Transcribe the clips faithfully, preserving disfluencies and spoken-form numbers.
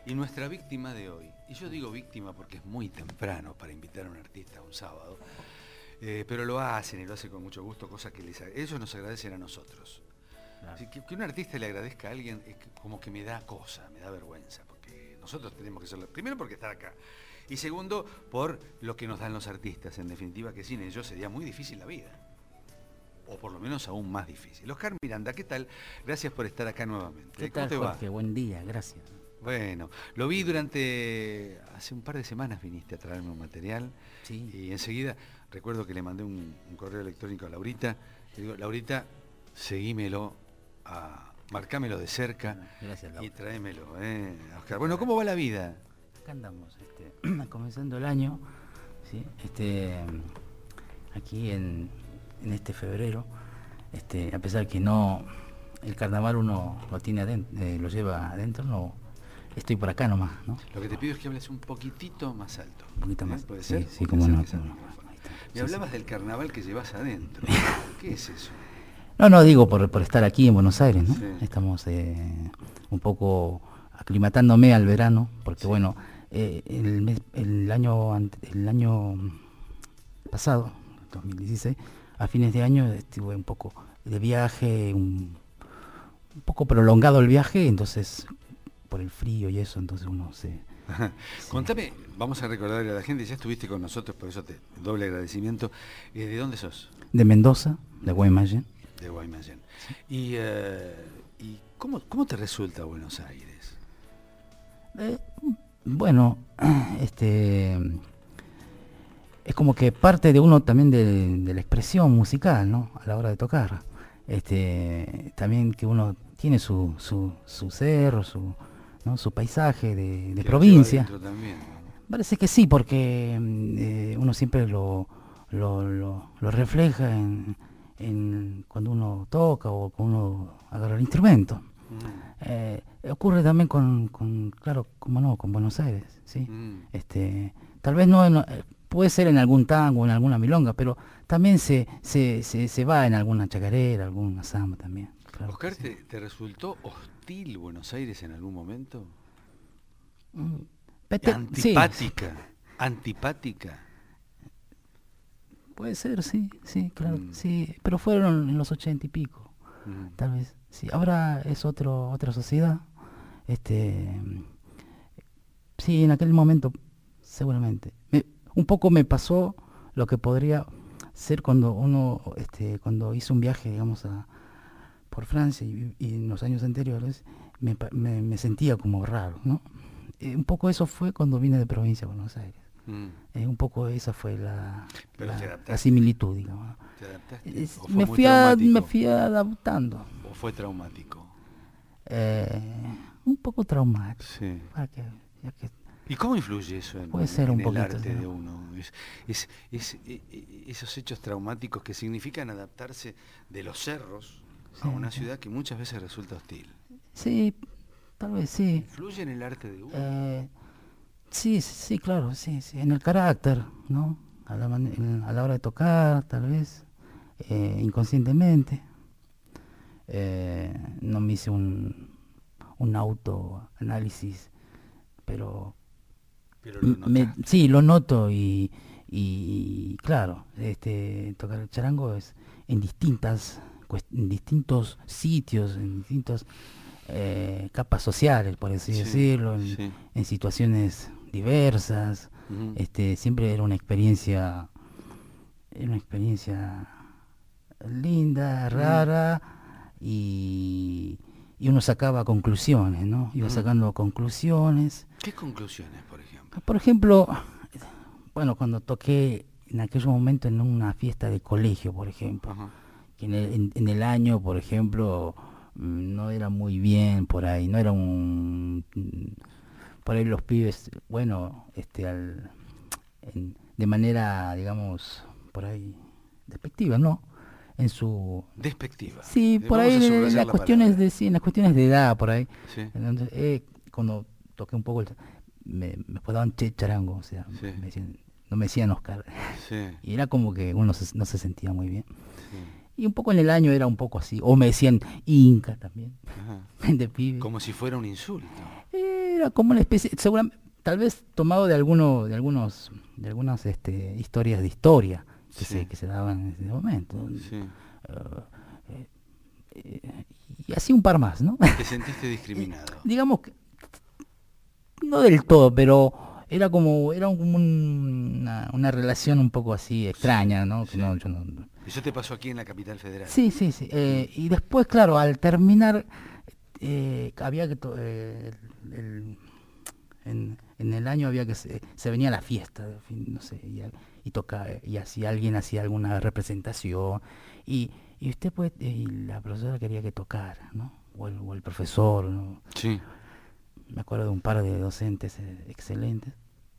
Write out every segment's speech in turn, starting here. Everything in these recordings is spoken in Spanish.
Y nuestra víctima de hoy, y yo digo víctima porque es muy temprano para invitar a un artista un sábado, eh, pero lo hacen y lo hacen con mucho gusto, cosa que les, ellos nos agradecen a nosotros. Claro. Así que, que un artista le agradezca a alguien es que, como que me da cosa, me da vergüenza, porque nosotros tenemos que hacerlo, primero porque estar acá, y segundo por lo que nos dan los artistas, en definitiva que sin ellos sería muy difícil la vida. O por lo menos aún más difícil. Oscar Miranda, ¿qué tal? Gracias por estar acá nuevamente. ¿Qué ¿Cómo tal, te Jorge? va? Buen día, gracias. Bueno, lo vi durante... Hace un par de semanas viniste a traerme un material. Sí. Y enseguida recuerdo que le mandé un, un correo electrónico a Laurita. Le digo, Laurita, seguímelo, a, marcámelo de cerca. Gracias, Laura. Y tráemelo, ¿eh, Oscar? Bueno, ¿cómo va la vida? Acá andamos, este, comenzando el año, ¿sí? este, aquí en, en este febrero, este, a pesar que no, el carnaval uno lo tiene adentro, eh, lo lleva adentro, no, estoy por acá nomás, ¿no? Lo que te pido es que hables un poquitito más alto. Un poquito ¿Eh? más. ¿Puede ser? Sí, sí, cómo no. Cómo no. Me hablabas del carnaval que llevas adentro. ¿Qué es eso? No, no, digo por, por estar aquí en Buenos Aires, ¿no? Sí. Estamos eh, un poco aclimatándome al verano, porque sí. bueno, eh, el, mes, el, año, el año pasado, dos mil dieciséis, a fines de año estuve un poco de viaje, un, un poco prolongado el viaje, entonces por el frío y eso, entonces uno se... Sí. Contame, vamos a recordarle a la gente, ya estuviste con nosotros, por eso te doble agradecimiento. Eh, ¿De dónde sos? De Mendoza, de Guaymallén. De Guaymallén. Sí. ¿Y, eh, y cómo, cómo te resulta Buenos Aires? Eh, bueno, este es como que parte de uno también de, de la expresión musical, ¿no? A la hora de tocar. Este, también que uno tiene su, su, su cerro, su... ¿no? Su paisaje de, de provincia. También, ¿no? Parece que sí, porque eh, uno siempre lo, lo, lo, lo refleja en, en cuando uno toca o cuando uno agarra el instrumento. Mm. Eh, ocurre también con, con, claro, como no, con Buenos Aires, ¿sí? Mm. Este, tal vez no, no, puede ser en algún tango, en alguna milonga, pero también se, se, se, se va en alguna chacarera, alguna samba también. Claro. Oscar, Sí. ¿te, ¿te resultó hostil Buenos Aires en algún momento? Mm, pete, antipática, sí. antipática. Puede ser, sí, sí, claro, mm. sí, pero fueron en los ochenta y pico, mm. tal vez. Sí, ahora es otro, otra sociedad. Este, sí, en aquel momento, seguramente. Me, un poco me pasó lo que podría ser cuando uno, este, cuando hizo un viaje, digamos, a por Francia y, y en los años anteriores me, me, me sentía como raro, ¿no? Eh, un poco eso fue cuando vine de provincia a Buenos Aires. Mm. Eh, un poco esa fue la, la, la similitud, digamos. ¿Te adaptaste? Eh, me, fui a, me fui adaptando. ¿O fue traumático? Eh, un poco traumático. Sí. Para que, ya que ¿Y cómo influye eso en, puede ser en un el poquito, arte ¿no? de uno? Es, es, es, es, esos hechos traumáticos que significan adaptarse de los cerros a una sí, ciudad que muchas veces resulta hostil. Sí, tal vez sí. ¿Influye en el arte de uno? Eh, sí, sí, claro, sí, sí, en el carácter, ¿no? A la, man a la hora de tocar, tal vez, eh, inconscientemente. Eh, no me hice un, un autoanálisis, pero, pero lo me, sí, lo noto y, y claro, este, tocar el charango es en distintas en distintos sitios, en distintas eh, capas sociales, por así sí, decirlo, en, sí. en situaciones diversas. Uh-huh. Este, siempre era una experiencia, era una experiencia linda, rara, uh-huh. y, y uno sacaba conclusiones, ¿no? Iba uh-huh. sacando conclusiones. ¿Qué conclusiones, por ejemplo? Por ejemplo, bueno, cuando toqué en aquel momento en una fiesta de colegio, por ejemplo. Uh-huh. Que en el, en, en el año, por ejemplo, no era muy bien por ahí, no era un... Por ahí los pibes, bueno, este, al, en, de manera, digamos, por ahí, despectiva, ¿no? En su... Despectiva. Sí, por ahí en las cuestiones de, sí, en las cuestiones de edad, por ahí. Sí. Entonces, eh, cuando toqué un poco, el, me, me daban che charango, o sea, sí. me decían, no me decían Oscar. Sí. Y era como que uno se, no se sentía muy bien. Sí. Y un poco en el año era un poco así. O me decían Inca también. Ajá. De pibe. Como si fuera un insulto. Era era como una especie, seguramente, tal vez tomado de alguno, de algunos, de algunas este, historias de historia que, sí. se, que se daban en ese momento. Sí. Uh, eh, eh, y así un par más, ¿no? ¿Te sentiste discriminado? Digamos que no del todo, pero era como era como un, una, una relación un poco así extraña, ¿no? Que Sí. no, yo no. Eso te pasó aquí en la capital federal. Sí, sí, sí. Eh, y después, claro, al terminar, eh, había que to eh, el, el, en, en el año había que se, se venía la fiesta, de fin, no sé, y, y toca y así alguien hacía alguna representación y y usted pues y la profesora quería que tocara, ¿no? O el, o el profesor, ¿no? Sí. Me acuerdo de un par de docentes eh, excelentes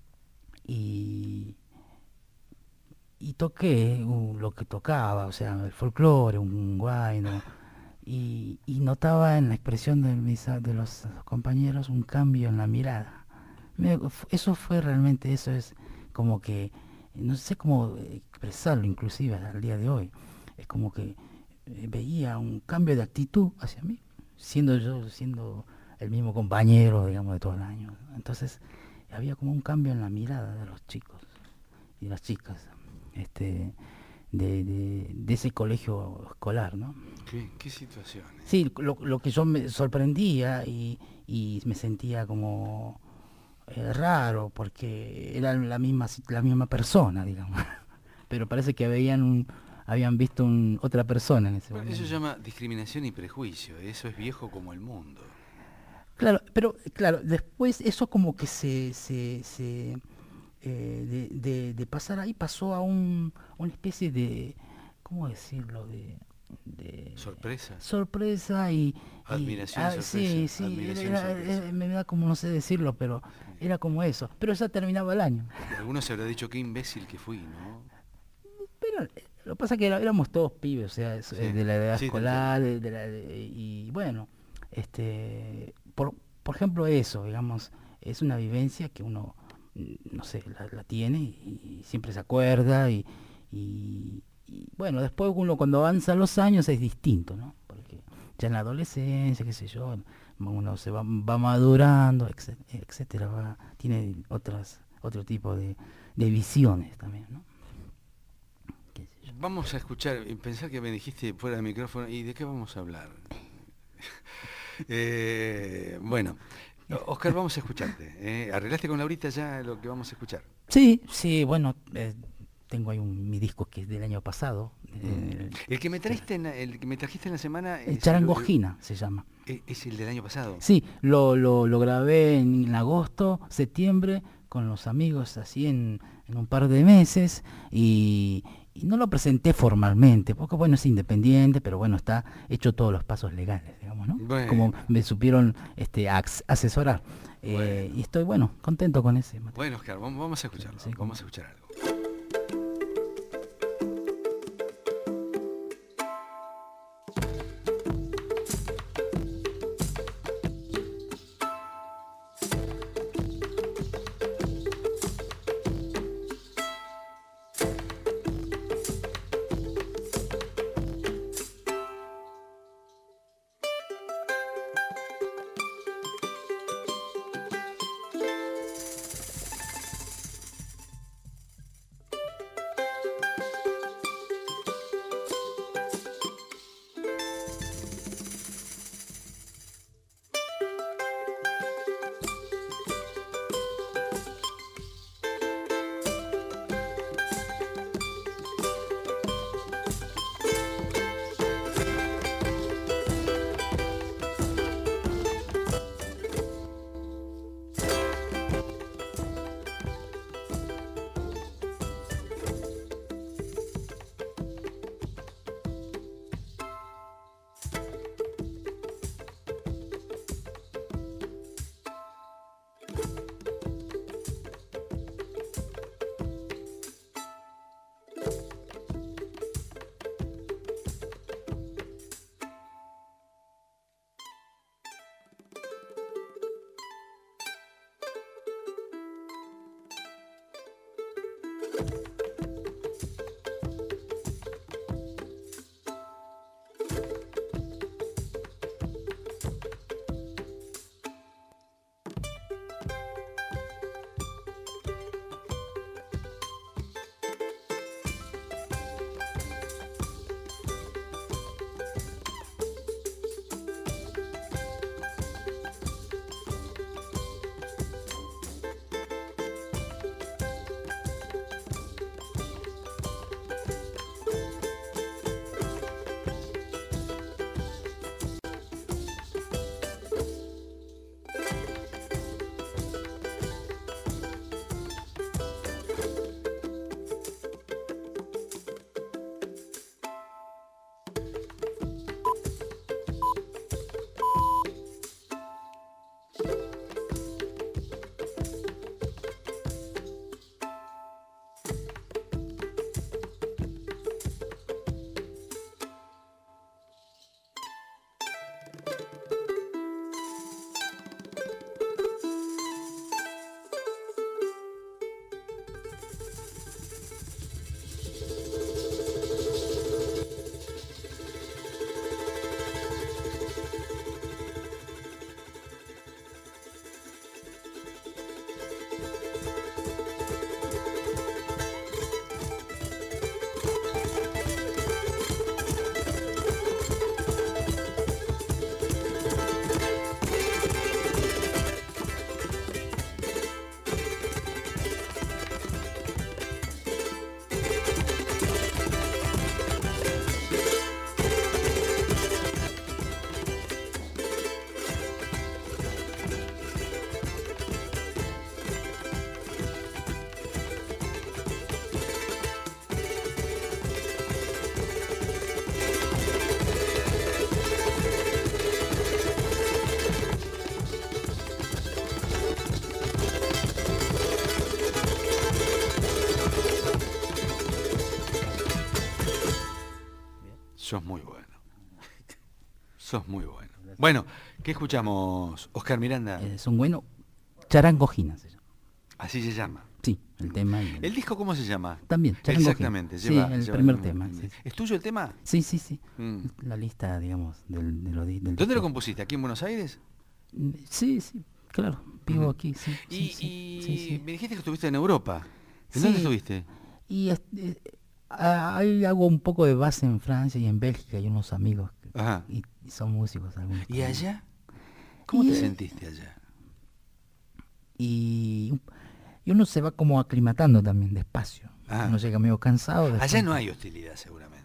y y toqué uh, lo que tocaba, o sea, el folclore, un guayno, y, y notaba en la expresión de, mis, de los compañeros un cambio en la mirada. Me, eso fue realmente, eso es como que, no sé cómo expresarlo inclusive al día de hoy, es como que eh, veía un cambio de actitud hacia mí, siendo yo, siendo el mismo compañero, digamos, de todo el año. Entonces, había como un cambio en la mirada de los chicos y las chicas. Este, de, de, de ese colegio escolar, ¿no? ¿Qué, qué situaciones? Sí, lo, lo que yo me sorprendía y, y me sentía como eh, raro, porque era la misma, la misma persona, digamos. Pero parece que habían, un, habían visto un, otra persona en ese bueno, momento. Eso se llama discriminación y prejuicio, eso es viejo como el mundo. Claro, pero claro, después eso como que se... se, se Eh, de, de, de pasar ahí pasó a un, una especie de, ¿cómo decirlo? De, de sorpresa. Sorpresa y... Admiración, y, ah, sorpresa. Sí, sí, Admiración, era, sorpresa. era, me da como no sé decirlo, pero sí. Era como eso. Pero ya terminaba el año. Y algunos se habrá dicho qué imbécil que fui, ¿no? Pero lo que pasa es que éramos todos pibes, o sea, sí. de la edad sí, escolar, de, de la, de, y bueno, este por, por ejemplo eso, digamos, es una vivencia que uno no sé, la, la tiene y, y siempre se acuerda y, y, y bueno, después uno cuando avanza los años es distinto, ¿no? Porque ya en la adolescencia, qué sé yo, uno se va, va madurando, etcétera, va, tiene otras, otro tipo de, de visiones también, ¿no? Vamos a escuchar, pensar que me dijiste fuera del micrófono, ¿y de qué vamos a hablar? eh, bueno... Oscar, vamos a escucharte. ¿eh? ¿Arreglaste con Laurita ya lo que vamos a escuchar? Sí, sí, bueno, eh, tengo ahí un, mi disco que es del año pasado. Eh, el que me trajiste, en, el que me trajiste en la semana. Es Charangojina, el, se llama. ¿Es el del año pasado? Sí, lo, lo, lo grabé en, en agosto, septiembre, con los amigos así en, en un par de meses y, y no lo presenté formalmente, porque bueno, es independiente, pero bueno, está hecho todos los pasos legales, digamos, ¿no? Bueno. Como me supieron este, asesorar. Bueno. Eh, y estoy, bueno, contento con ese material. Bueno, Oscar, vamos a escucharlo, sí, vamos a escuchar algo. Sos muy bueno. Sos muy bueno. Bueno, ¿qué escuchamos, Oscar Miranda? Es un bueno Charangojina se llama. Así se llama. Sí, el tema. Y el... ¿El disco cómo se llama? También, Charangojina. Exactamente, sí, lleva, el lleva primer el, tema. el, Sí, sí. ¿Es tuyo el tema? Sí, sí, sí. Mm. La lista, digamos, del, de lo, del ¿Dónde disco. lo compusiste? ¿Aquí en Buenos Aires? Sí, sí, claro. Vivo Uh-huh. aquí, sí. Y, sí, sí, y sí, sí. me dijiste que estuviste en Europa. ¿En Sí. dónde estuviste? Y este, ahí hago un poco de base en Francia y en Bélgica. Hay unos amigos que, Ajá. y, y son músicos algunos. ¿Y también. allá? ¿Cómo y, te sentiste allá? Y, y uno se va como aclimatando también despacio. Ah. Uno llega medio cansado. Allá no hay hostilidad seguramente.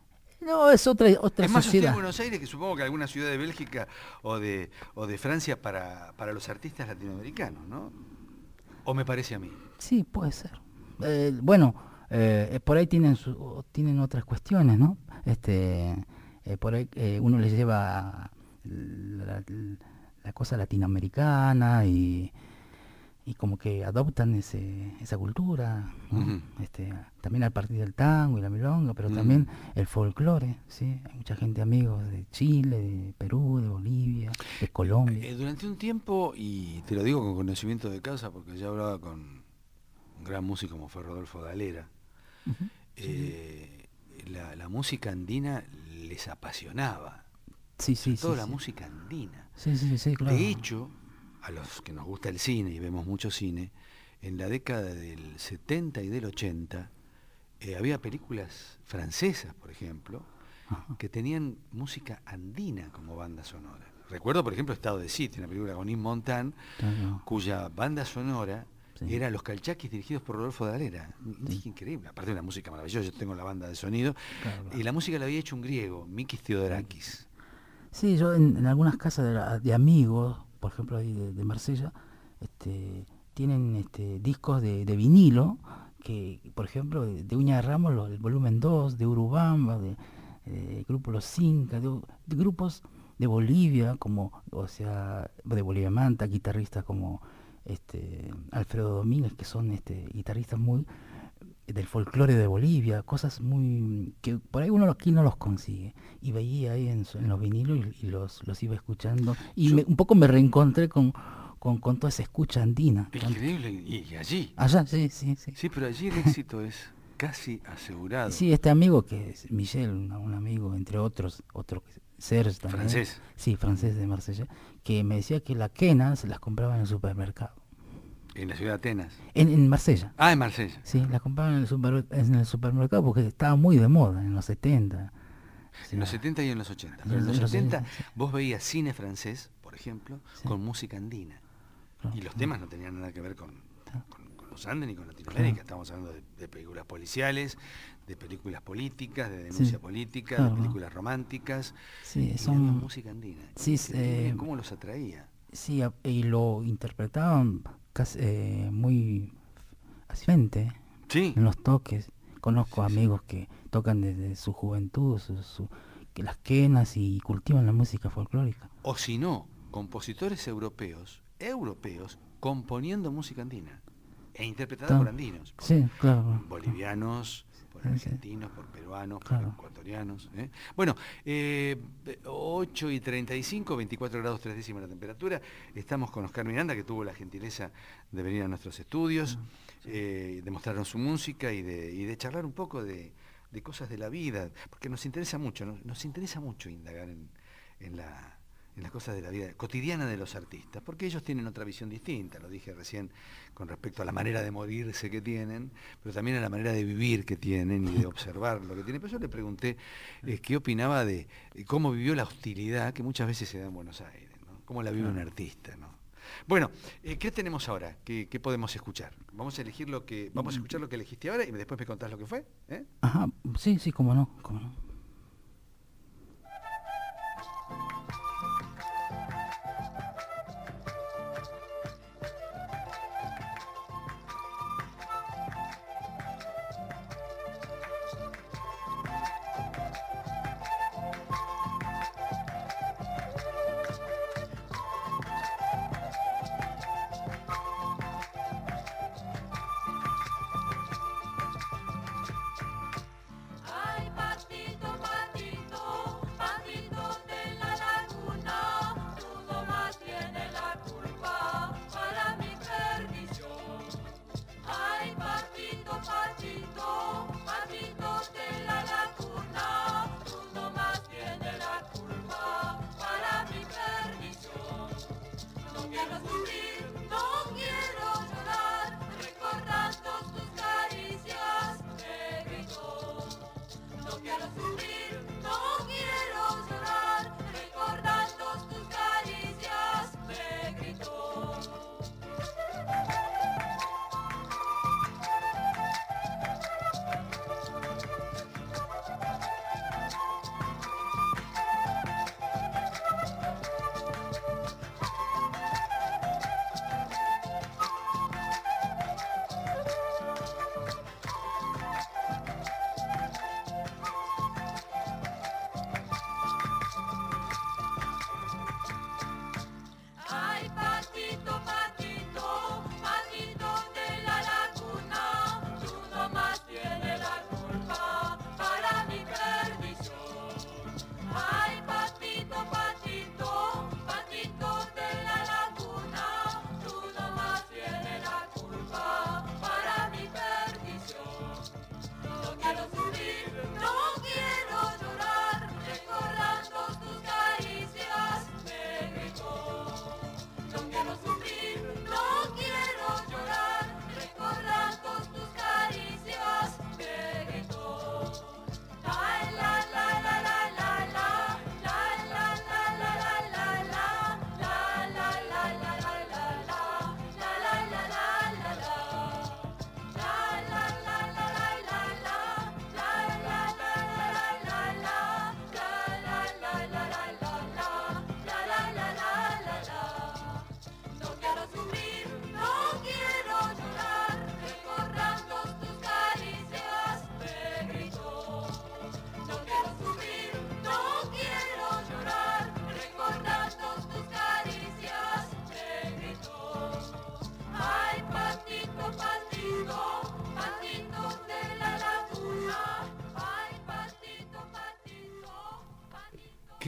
No, es otra, otra es más hostil sociedad. en Buenos Aires que supongo que alguna ciudad de Bélgica o de, o de Francia para, para los artistas latinoamericanos, ¿no? ¿O me parece a mí? Sí, puede ser. Eh, bueno, eh, por ahí tienen su, tienen otras cuestiones, ¿no? Este, eh, por ahí eh, uno les lleva la, la, la cosa latinoamericana y, y como que adoptan ese, esa cultura, ¿no? Uh-huh. Este, también a partir del tango y la milonga, pero uh-huh. también el folclore, ¿sí? Hay mucha gente, amigos de Chile, de Perú, de Bolivia, de Colombia. Eh, durante un tiempo, y te lo digo con conocimiento de causa, porque ya hablaba con un gran músico como fue Rodolfo Dalera, uh-huh. eh, sí. la, la música andina les apasionaba. Sí, sí, Sobre todo sí, la sí. música andina. Sí, sí, sí, claro. De hecho, a los que nos gusta el cine y vemos mucho cine, en la década del setenta y del ochenta eh, había películas francesas, por ejemplo, ajá. que tenían música andina como banda sonora. Recuerdo, por ejemplo, Estado de Sitio, una película con Yves Montand, claro. cuya banda sonora sí. era Los Calchaquis, dirigidos por Rodolfo Dalera. Sí. Increíble, aparte de una música maravillosa, yo tengo la banda de sonido, claro, claro. y la música la había hecho un griego, Mikis Theodorakis. Sí, yo en, en algunas casas de, la, de amigos, por ejemplo ahí de, de Marsella, este, tienen este, discos de, de vinilo, que por ejemplo de, de Uña de Ramos, lo, el volumen dos, de Urubamba, de, de Grupo Los Incas, de, de grupos de Bolivia, como, o sea, de Bolivia Manta, guitarristas como este Alfredo Domínguez, que son este, guitarristas muy del folclore de Bolivia, cosas muy que por ahí uno aquí no los consigue, y veía ahí en, en los vinilos y, y los, los iba escuchando y Yo, me, un poco me reencontré con, con, con toda esa escucha andina. Increíble, y allí. Allá, sí, sí, sí. Sí, pero allí el éxito es casi asegurado. Sí, este amigo que es Michel, un, un amigo, entre otros, otro Serge también. Francés. Sí, francés de Marsella, que me decía que la quena se las compraba en el supermercado. ¿En la ciudad de Atenas? En, en Marsella. Ah, en Marsella. Sí, la compraban en el, super, en el supermercado porque estaba muy de moda en los setenta. O sea, en los setenta y en los ochenta. Pero en los, en los setenta sí. vos veías cine francés, por ejemplo, sí. con música andina. Claro, y los claro. temas no tenían nada que ver con, con, con los Andes ni con Latinoamérica. Claro. Estamos hablando de, de películas policiales, de películas políticas, de denuncia sí. política, claro. de películas románticas. Sí, y son música andina. Sí, eh, ¿Cómo los atraía? Sí, y lo interpretaban casi, eh, muy fácilmente sí. en los toques. Conozco sí, amigos sí. que tocan desde su juventud, su, su, que las quenas y cultivan la música folclórica. O si no, compositores europeos, europeos, componiendo música andina e interpretada por andinos, por sí, claro. bolivianos, por argentinos, por peruanos, claro. por ecuatorianos. ¿eh? Bueno, eh, ocho y treinta y cinco, veinticuatro grados tres décimas la temperatura. Estamos con Oscar Miranda, que tuvo la gentileza de venir a nuestros estudios, ah, sí. eh, de mostrarnos su música y de, y de charlar un poco de, de cosas de la vida, porque nos interesa mucho, nos, nos interesa mucho indagar en, en la... en las cosas de la vida cotidiana de los artistas, porque ellos tienen otra visión distinta, lo dije recién, con respecto a la manera de morirse que tienen, pero también a la manera de vivir que tienen y de observar lo que tienen. Pero yo le pregunté eh, qué opinaba de eh, cómo vivió la hostilidad que muchas veces se da en Buenos Aires, ¿no? Cómo la vive un artista, ¿no? Bueno, eh, ¿qué tenemos ahora? ¿Qué, ¿Qué podemos escuchar? Vamos a elegir lo que, vamos a escuchar lo que elegiste ahora y después me contás lo que fue, ¿eh? Ajá, sí, sí, cómo no, cómo no. Ay, patito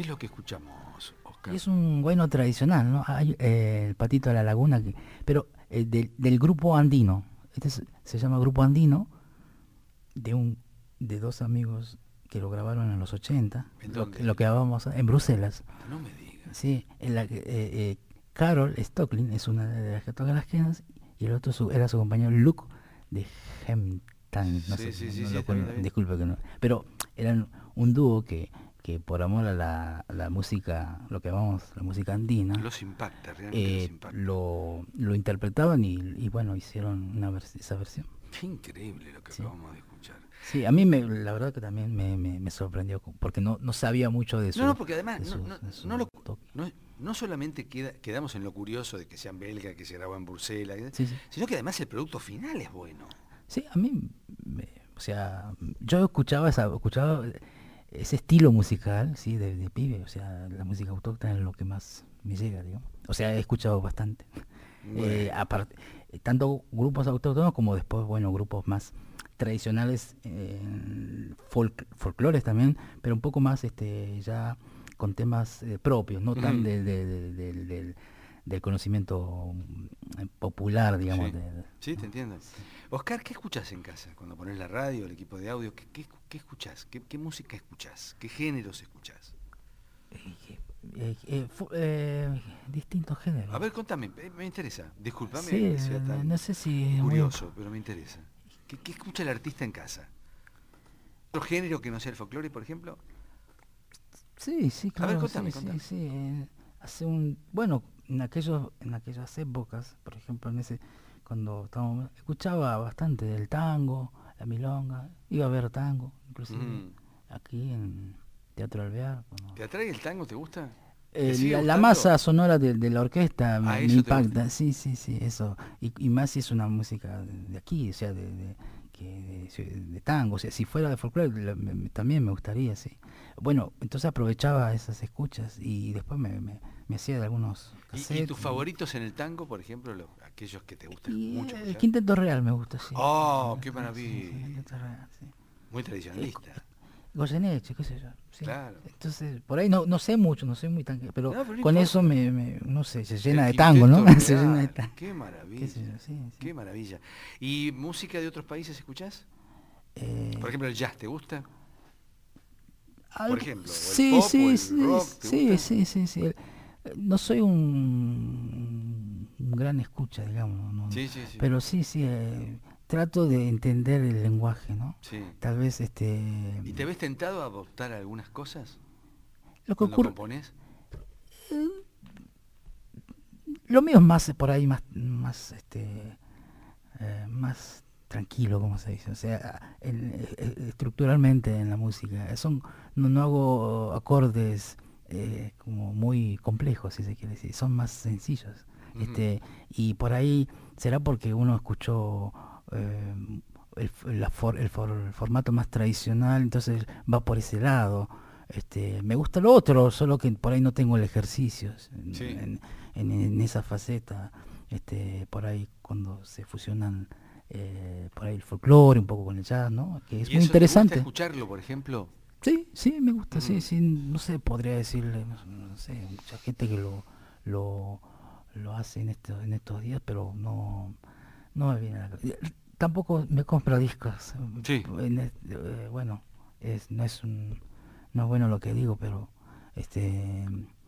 ¿Qué es lo que escuchamos, Oscar? Y es un bueno tradicional, ¿no? Hay eh, el Patito de la Laguna, que, pero eh, del, del grupo andino. Este es, se llama Grupo Andino, de un de dos amigos que lo grabaron en los ochenta. ¿En lo, dónde? lo que grabamos en Bruselas. No me digas. Sí, en la, eh, eh, Carol Stocklin es una de las que toca las quenas y el otro su, era su compañero Luke de Hemptan. No Sí, sé, sí, no, sí, no sí, lo está bien, con- está bien. disculpe que no. Pero eran un dúo que, que por amor a la, la música, lo que llamamos la música andina, Los impacta, realmente eh, los impacta. lo, lo interpretaban y, y bueno, hicieron una vers- esa versión. Qué increíble lo que Sí. acabamos de escuchar. Sí, a mí me, la verdad que también me, me, me sorprendió porque no, no sabía mucho de su No, no, porque además de no, su- no, de su no, lo- toque. no, no solamente queda, quedamos en lo curioso de que sean belga, que se grabó en Bruselas, Sí, sí. sino que además el producto final es bueno. Sí, a mí, me- o sea, yo escuchaba esa, escuchaba ese estilo musical, sí, de, de pibe, o sea, la música autóctona es lo que más me llega, digamos. O sea, he escuchado bastante. Bueno. Eh, aparte, eh, tanto grupos autóctonos como después, bueno, grupos más tradicionales, eh, folk, folclores también, pero un poco más, este, ya con temas eh, propios, no tan Ujú. de, de- de- del- del, del conocimiento mm, popular, digamos. Sí. de- de- Sí, te ¿no? entiendo. Oscar, ¿qué escuchás en casa? Cuando pones la radio, el equipo de audio, ¿qué, qué, qué escuchás? ¿Qué, qué música escuchás? ¿Qué géneros escuchás? Eh, eh, fu- eh, distintos géneros. A ver, contame, eh, me interesa. Disculpame Sí, que sea eh, tan no sé si es muy- curioso, pero me interesa. ¿Qué, qué escucha el artista en casa? ¿Otro género que no sea el folclore, por ejemplo? Sí, sí, claro. contame, sí, contame. sí, sí, eh, hace un, bueno, en aquellos, en aquellas épocas, por ejemplo, en ese, cuando estábamos, escuchaba bastante del tango, la milonga, iba a ver tango, inclusive Mm. aquí en Teatro Alvear. cuando- ¿Te atrae el tango? ¿Te gusta? Eh, ¿Te sigue la, la gustando? masa sonora de, de la orquesta me, Ah, me eso te impacta, gusta. sí, sí, sí, eso. Y, y más si es una música de, de aquí, o sea, de, de, que de, de tango, o sea, si fuera de folclore la- me- me- también me gustaría, sí. Bueno, entonces aprovechaba esas escuchas y después me, me, me hacía de algunos ¿Y, cassettes. y tus favoritos en el tango, por ejemplo, lo- aquellos que te gustan Y, mucho? eh, el escuchar? Quinteto Real me gusta, sí. Oh, Sí, qué sí, maravilla. sí, el Quinteto Real, sí. Muy tradicionalista. Goyeneche, qué sé yo. Sí. Claro. Entonces, por ahí no, no sé mucho, no soy muy tan... Pero, No, pero no con importa. eso me, me, no sé, se llena El de tango, ¿no? Quinteto se llena de Real, tango. Qué Qué maravilla. sé yo, sí, sí. Qué maravilla. ¿Y música de otros países escuchás? Eh, Por ejemplo, el jazz, ¿te gusta? algo- ejemplo, o el sí, pop, sí, o el sí, rock, ¿te sí, gusta? sí, sí, sí. El- eh, No soy un, un gran escucha, digamos, no, Sí, sí, sí. pero sí, sí, eh, trato de entender el lenguaje, ¿no? Sí. Tal vez, este... ¿Y te ves tentado a adoptar algunas cosas Lo que cuando ocurre, componés? lo mío es más eh, por ahí, más, más, este, eh, más tranquilo, como se dice, o sea, en- eh, eh, estructuralmente en la música, son, no, no hago acordes eh, como muy complejos, si se quiere decir, son más sencillos, Ujú. este, y por ahí será porque uno escuchó eh, el, f- la for- el for- el formato más tradicional, entonces va por ese lado. Este, me gusta lo otro, solo que por ahí no tengo el ejercicio en, Sí. en- en- en esa faceta, este, por ahí cuando se fusionan eh, por ahí el folclore un poco con el jazz, ¿no? Que es ¿Y muy eso interesante. ¿Te gusta escucharlo, por ejemplo? Sí, sí, me gusta, sí, Ujú. sí, no sé, podría decirle, no, no sé, mucha gente que lo lo, lo hace en estos en estos días, pero no no me viene a la cabeza. Tampoco me compro discos. Sí. En es- eh, bueno, es no es un no es bueno lo que digo, pero este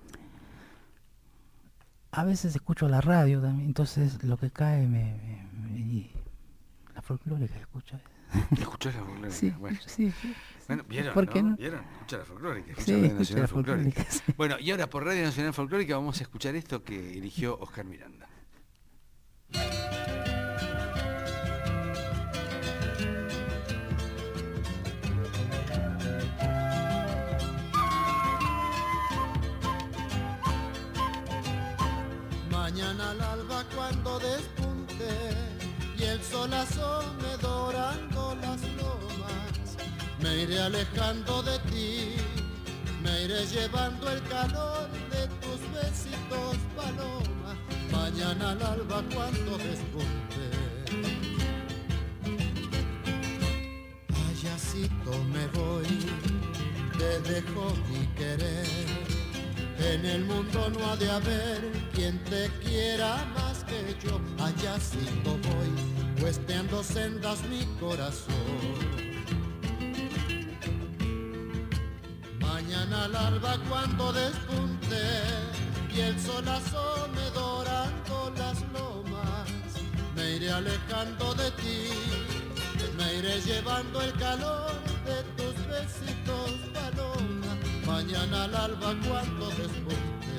a veces escucho la radio también, entonces lo que cae me, me- me- y la folclórica escucho. ¿Escuchás la folclórica? Sí, Bueno. sí, sí. Bueno, ¿vieron, ¿Por qué no? no? ¿Vieron? Escucha la folclórica, escucha Sí, Radio escucho Nacional la Folclórica. folclórica, sí. Bueno, y ahora por Radio Nacional Folclórica vamos a escuchar esto que eligió Oscar Miranda. Mañana al alba cuando despunte y el sol asome dorando las lomas, me iré alejando de ti, me iré llevando el calor de tus besitos, paloma. Mañana al alba cuando despunte, payasito me voy, te dejo mi querer. En el mundo no ha de haber quien te quiera más que yo. Allá sigo voy, cuesteando sendas mi corazón. Mañana al alba cuando despunte y el sol asome dorando las lomas, me iré alejando de ti, me iré llevando el calor de tus besitos, paloma. Mañana al alba cuando despunte,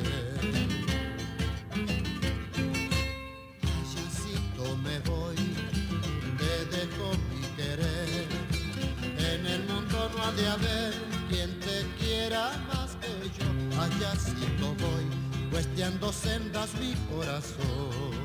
payasito me voy, te dejo mi querer. En el mundo no ha de haber quien te quiera más que yo. Payasito voy, cuesteando sendas mi corazón.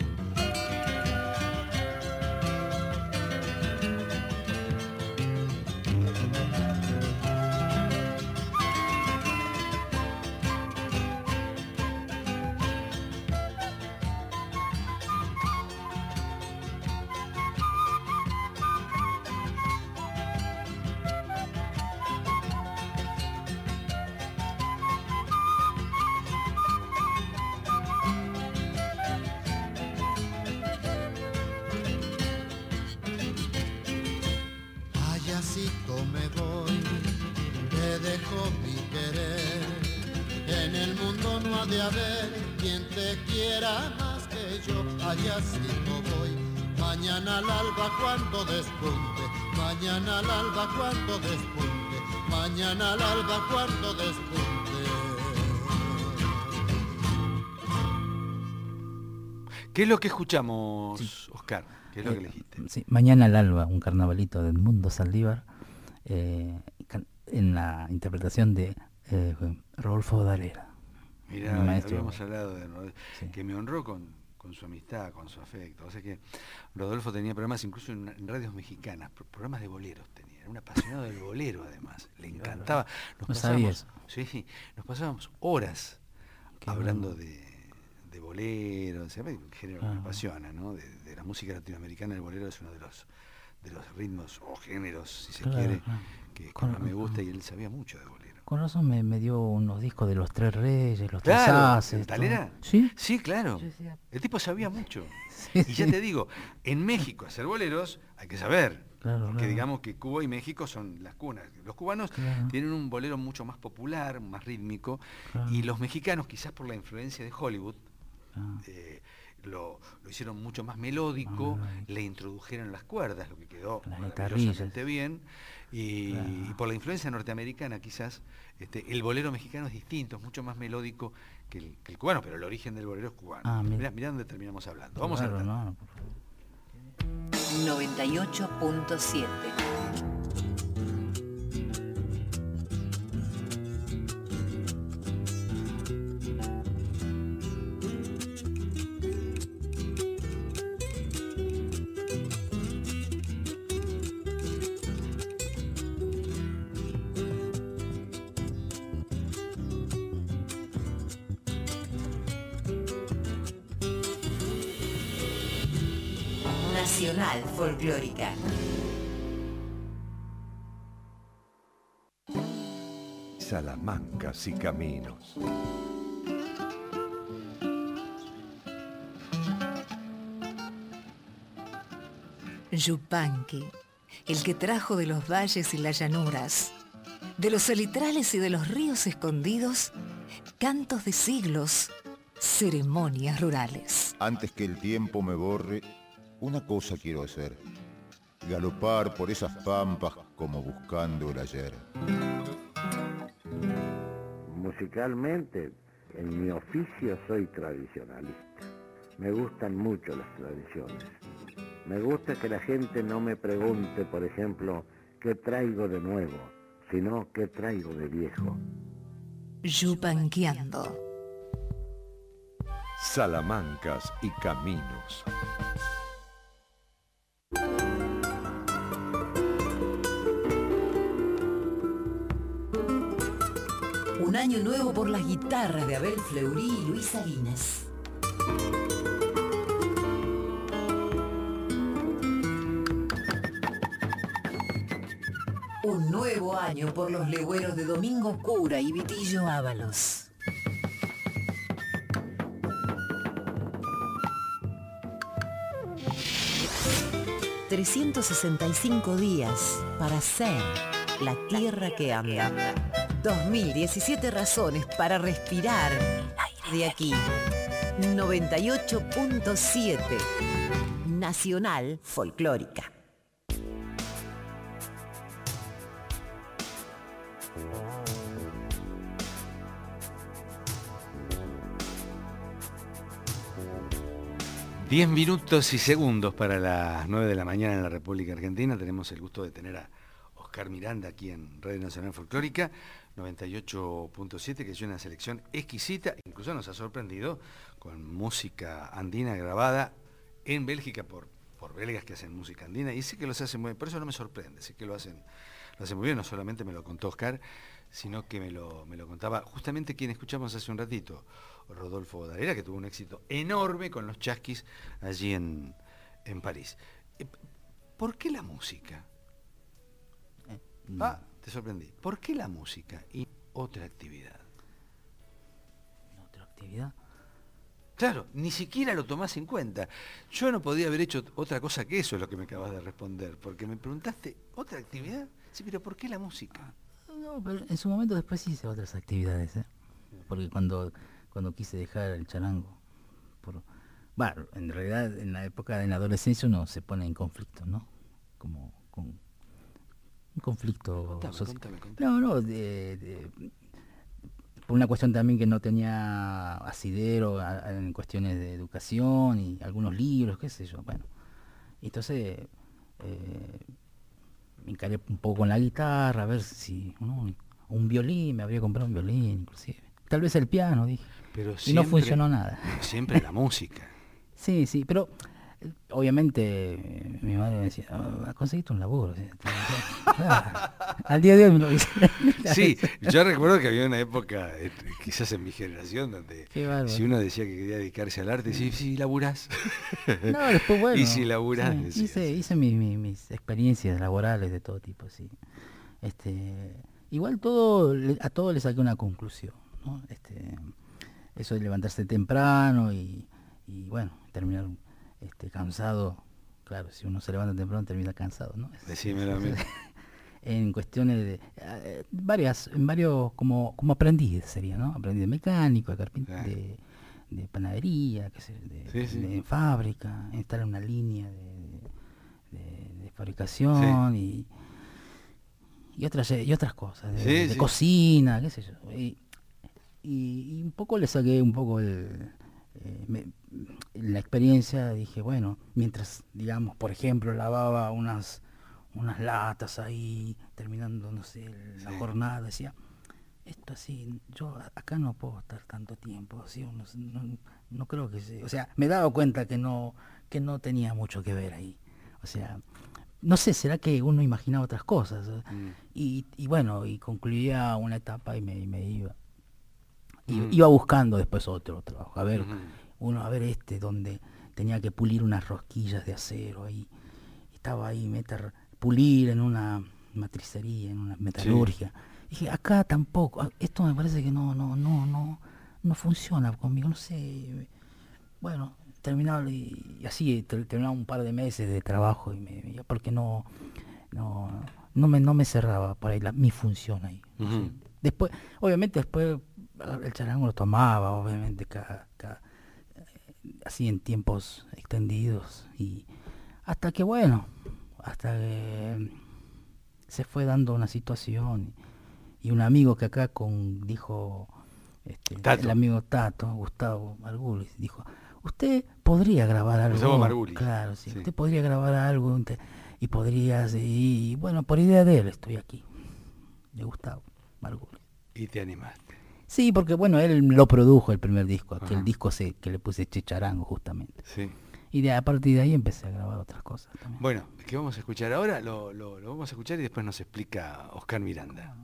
Me voy, te dejo mi querer. En el mundo no ha de haber quien te quiera más que yo. Allá sí no voy, mañana al alba cuando despunte, mañana al alba cuando despunte, mañana al alba cuando despunte. ¿Qué es lo que escuchamos, sí. Oscar? ¿Qué es lo eh, que elegiste? Sí, Mañana al alba, un carnavalito de Edmundo Saldívar, eh, en la interpretación de eh, Rodolfo Dalera. Mirá, habíamos hablado de Rodolfo, sí. Que me honró con, con su amistad, con su afecto. O sea que Rodolfo tenía programas incluso en, en radios mexicanas, programas de boleros tenía. Era un apasionado del bolero además, le encantaba. Nos no sabías. Sí, nos pasábamos horas Qué hablando bueno. de... de bolero, ¿sí? Un género que ah. me apasiona, ¿no? De, de la música latinoamericana, el bolero es uno de los de los ritmos o géneros, si se claro, quiere, claro. que, que más me gusta, y él sabía mucho de bolero. Con razón me, me dio unos discos de los Tres Reyes, los claro, Tres Haces. ¿Talera? ¿Sí? Sí, claro. Decía... El tipo sabía mucho. Sí, y ya sí. te digo, en México hacer boleros hay que saber. Claro, porque claro. digamos que Cuba y México son las cunas. Los cubanos claro. tienen un bolero mucho más popular, más rítmico, claro. y los mexicanos, quizás por la influencia de Hollywood, Ah. Eh, lo, lo hicieron mucho más melódico, ah, le introdujeron las cuerdas, lo que quedó maravillosamente bien, y, claro. y por la influencia norteamericana quizás este, el bolero mexicano es distinto, es mucho más melódico que el, que el cubano, pero el origen del bolero es cubano. Ah, mirá, mirá dónde terminamos hablando. Vamos claro, a no, noventa y ocho punto siete. Nacional Folclórica. Salamancas y caminos. Yupanqui, el que trajo de los valles y las llanuras, de los salitrales y de los ríos escondidos, cantos de siglos, ceremonias rurales. Antes que el tiempo me borre, una cosa quiero hacer, galopar por esas pampas como buscando el ayer. Musicalmente, en mi oficio soy tradicionalista. Me gustan mucho las tradiciones. Me gusta que la gente no me pregunte, por ejemplo, ¿qué traigo de nuevo?, sino ¿qué traigo de viejo? Yupanquiando. Salamancas y caminos. Un año nuevo por las guitarras de Abel Fleury y Luis Salinas. Un nuevo año por los legüeros de Domingo Cura y Vitillo Ábalos. trescientos sesenta y cinco días para ser la tierra que anda. dos mil diecisiete razones para respirar de aquí. noventa y ocho punto siete Nacional Folclórica. Diez minutos y segundos para las nueve de la mañana en la República Argentina. Tenemos el gusto de tener a Oscar Miranda aquí en Radio Nacional Folclórica, noventa y ocho punto siete, que es una selección exquisita. Incluso nos ha sorprendido con música andina grabada en Bélgica por, por belgas que hacen música andina. Y sé que los hacen muy bien, por eso no me sorprende, sé que lo hacen, lo hacen muy bien. No solamente me lo contó Oscar, sino que me lo, me lo contaba justamente quien escuchamos hace un ratito, Rodolfo Bodarera, que tuvo un éxito enorme con los Chasquis allí en, en París. ¿Por qué la música? Eh, no. Ah, te sorprendí. ¿Por qué la música y otra actividad? ¿Otra actividad? Claro, ni siquiera lo tomás en cuenta. Yo no podía haber hecho otra cosa que eso, es lo que me acabas de responder, porque me preguntaste, ¿otra actividad? Sí, pero ¿por qué la música? No, pero en su momento después hice otras actividades, ¿eh? Porque cuando, cuando quise dejar el charango, por, bueno, en realidad en la época de la adolescencia uno se pone en conflicto, ¿no? Como con un conflicto contame, social. contame, contame. No, no, de, de, por una cuestión también que no tenía asidero a, a, en cuestiones de educación y algunos libros, qué sé yo, bueno. Entonces eh, me encaré un poco con la guitarra, a ver si ¿no? un violín, me habría comprado un violín inclusive. Tal vez el piano, dije. Pero y siempre, no funcionó nada. Siempre la música. Sí, sí, pero eh, obviamente eh, mi madre me decía, oh, conseguiste un laburo. Ah, al día de hoy me lo dice. Sí, yo recuerdo que había una época, eh, quizás en mi generación, donde si uno decía que quería dedicarse al arte, sí, sí, laburás. No, después bueno. Y si laburás, sí, decías, hice, sí. hice mi, mi, mis experiencias laborales de todo tipo, sí. Este, igual todo, a todo le saqué una conclusión, ¿no? Este, eso de levantarse temprano y, y bueno, terminar este, cansado. Claro, si uno se levanta temprano termina cansado, ¿no? Decímelo a mí. En cuestiones de eh, varias, en varios, como, como aprendiz sería, ¿no? Aprendiz de mecánico, de carpintería, Claro. de, de panadería, qué sé, de, Sí, sí. de fábrica, estar en una línea de, de, de fabricación y, y otras y otras cosas, de, Sí, de sí. cocina, qué sé yo. Y, y, y un poco le saqué un poco el, eh, me- la experiencia, dije, bueno, mientras, digamos, por ejemplo, lavaba unas unas latas ahí, terminando, no sé, la Sí. jornada, decía, esto así, yo a- acá no puedo estar tanto tiempo, así, no, no, no creo que sea, o sea, me he dado cuenta que no, que no tenía mucho que ver ahí, o sea, no sé, será que uno imaginaba otras cosas, Mm. y, y bueno, y concluía una etapa y me, y me iba, y, Mm. iba buscando después otro trabajo, a ver, Ujú. uno, a ver este, donde tenía que pulir unas rosquillas de acero ahí, estaba ahí, meter, pulir en una matricería, en una metalurgia. Dije, acá tampoco, a- esto me parece que no, no, no, no, no funciona conmigo, no sé. Bueno, terminaba y, y así ter- terminaba un par de meses de trabajo y me, ya porque no, no, no me, no me cerraba por ahí la, mi función ahí. Ujú. Después, obviamente después el charango lo tomaba, obviamente cada, cada- eh, así en tiempos extendidos y hasta que bueno, hasta que se fue dando una situación y un amigo que acá con dijo este, Tato. el amigo Tato, Gustavo Margulis, dijo, usted podría grabar algo. Gustavo Margulis. Claro, sí, Sí. usted podría grabar algo inte- y podrías, y, y bueno, por idea de él estoy aquí, de Gustavo Margulis. Y te animaste. Sí, porque bueno, él lo produjo el primer disco, aquel Ajá. disco se, que le puse Checharango justamente. Sí. Y de, a partir de ahí empecé a grabar otras cosas también. Bueno, ¿qué vamos a escuchar ahora? Lo, lo, lo vamos a escuchar y después nos explica Oscar Miranda.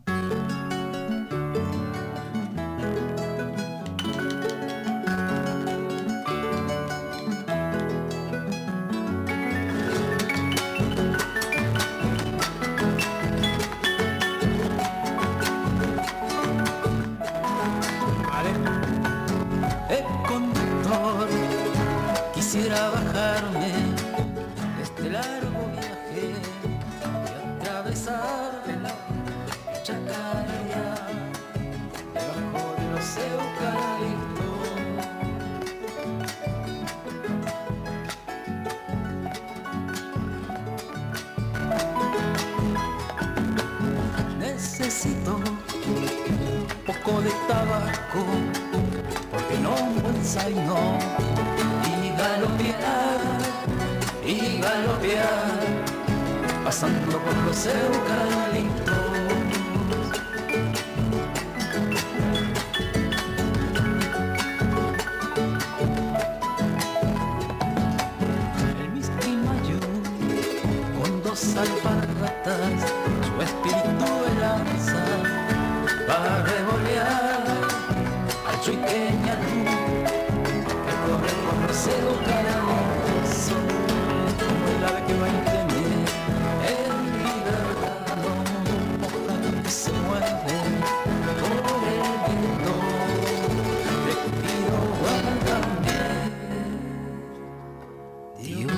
zaino y galopear, y galopear, pasando por los eucaliptos. El Misquimayú con dos alpargatas su espíritu lanza para revolear al chuiqueñalú que corre por los eucaliptos como el ave que va en tener en libertad, no que se mueve por el viento. Te pido guárdame, Dios.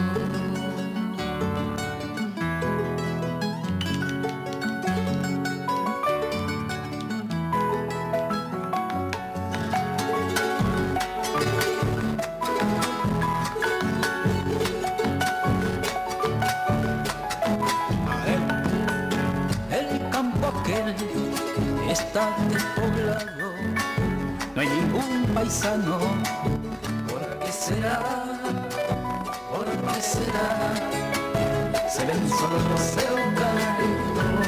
Está despoblado, no hay ningún paisano. ¿Por qué será? ¿Por qué será? Se ven solo los eucaliptos.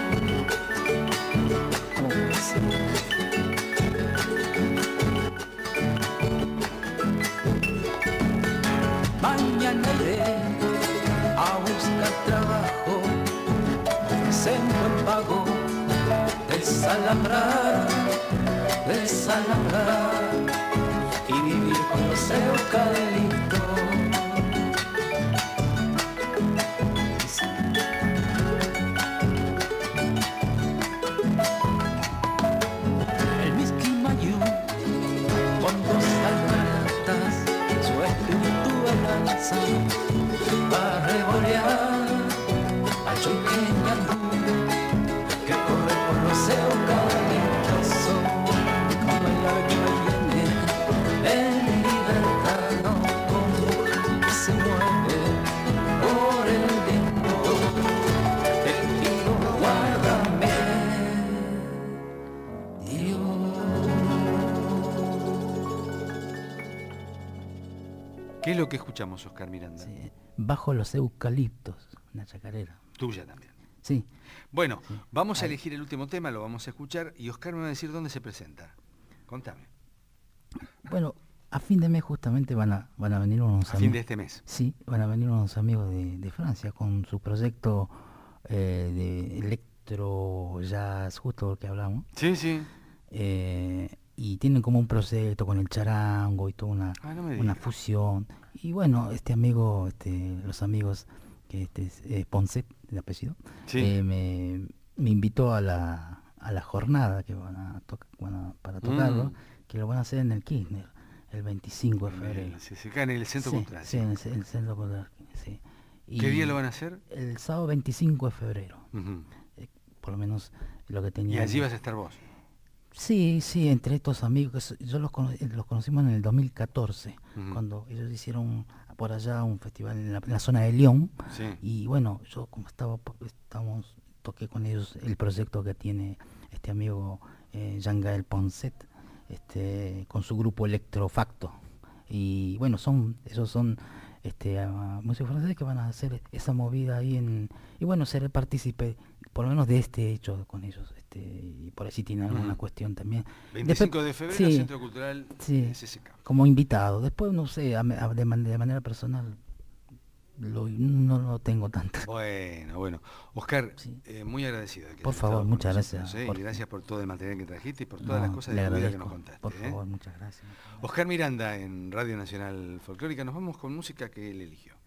¿Cómo puede ser? Mañana iré a buscar trabajo, ofrecen buen pago. Desalambrar, desalambrar y vivir con los eucaliptos. El Misquimayú con dos alpargatas su espíritu lanza va a revolear al chuiqueñalú que corre por los eucaliptos, como el ave que viene en libertad, no como que se mueve por el viento. Te pido guárdame, Dios. ¿Qué es lo que escuchamos, Oscar Miranda? Sí, Bajo los eucaliptos, una chacarera. Tuya también. Sí. Bueno, sí. vamos a Ahí. elegir el último tema, lo vamos a escuchar y Oscar me va a decir dónde se presenta. Contame. Bueno, a fin de mes justamente van a van a venir unos A fin de este mes. Sí, van a venir unos amigos de, de Francia con su proyecto eh, de electro jazz, justo lo que hablamos. Sí, sí. Eh, y tienen como un proyecto con el charango y toda una, Ah, no me una digas. fusión. Y bueno, este amigo, este, los amigos, que este es eh, Ponce, de apellido, Sí. eh, me, me invitó a la, a la jornada que van a tocar, bueno, para tocarlo, Mm. que lo van a hacer en el Kirchner, el veinticinco de febrero. Bien, se, se cae en el centro Sí, cultural. sí, en el, ce- el centro cultural, sí. ¿Qué Y día lo van a hacer? El sábado veinticinco de febrero, Ujú. eh, por lo menos lo que Y tenía. allí vas a estar vos. Sí, sí, entre estos amigos, que so- yo los, cono- eh, los conocimos en el dos mil catorce, Ujú. cuando ellos hicieron por allá un festival en la, en la zona de León, Sí. y bueno, yo como estaba, po- estábamos, toqué con ellos el proyecto que tiene este amigo eh, Jean-Gaël Poncet, este, con su grupo Electrofacto, y bueno, son, esos son este, uh, músicos franceses que van a hacer esa movida ahí en, y bueno, seré partícipe por lo menos de este hecho con ellos, este, y por ahí si tienen alguna Ujú. cuestión también. veinticinco de Después- febrero, sí, Centro Cultural sí, S S K. como invitado. Después, no sé, a me- a- de, man- de manera personal, lo, no lo tengo tanto. Bueno, bueno. Oscar, Sí. eh, muy agradecido. de que Por hayas favor, estado con muchas nosotros, gracias, ¿eh? Y Jorge. gracias por todo el material que trajiste y por todas las No, cosas le de tu vida que agradezco. nos contaste. Por ¿eh? favor, muchas gracias. Oscar Miranda en Radio Nacional Folclórica. Nos vamos con música que él eligió.